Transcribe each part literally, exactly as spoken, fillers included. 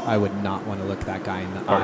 I would not want to look that guy in the eye.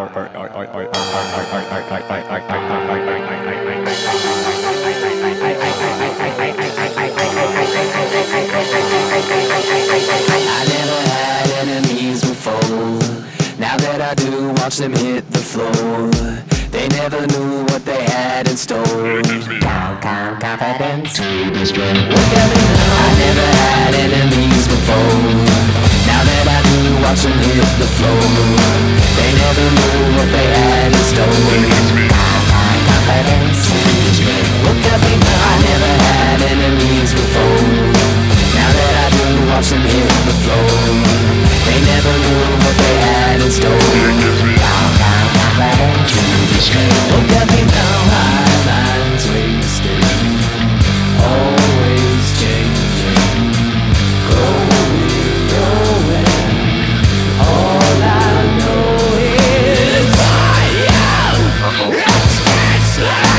I never had enemies before. Now that I do watch them hit the floor, they never knew what they had in store. Calm, calm, confidence. Look at me now. I never had enemies before. Now that I do watch them hit the floor, they never knew what they had in store. Calm, calm, confidence. Look at me now. I never had enemies before. Now that I do watch them hit the floor, they never knew what they had in store. Calm, calm, confidence. Look at me now. My mind's wasted, always changing, growing, growing. All I know is fire. It's, it's,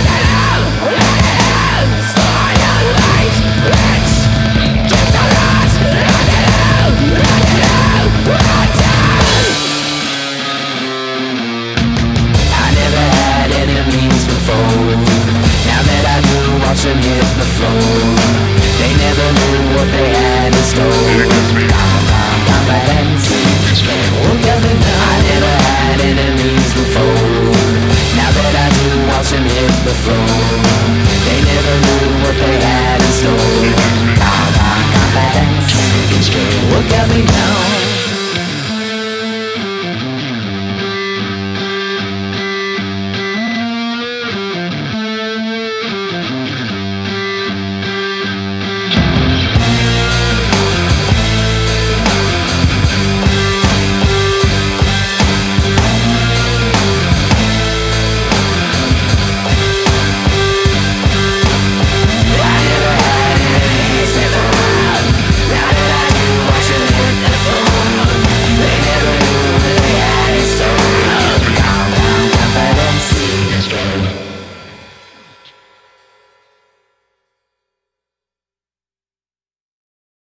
firelight. It's just a lot. I never had enemies before. Now that I do watch them hit the floor, they never knew what they had in store. Calm, calm, confidence. Look at me now. I never had enemies before. Now that I do watch them hit the floor, they never knew what they had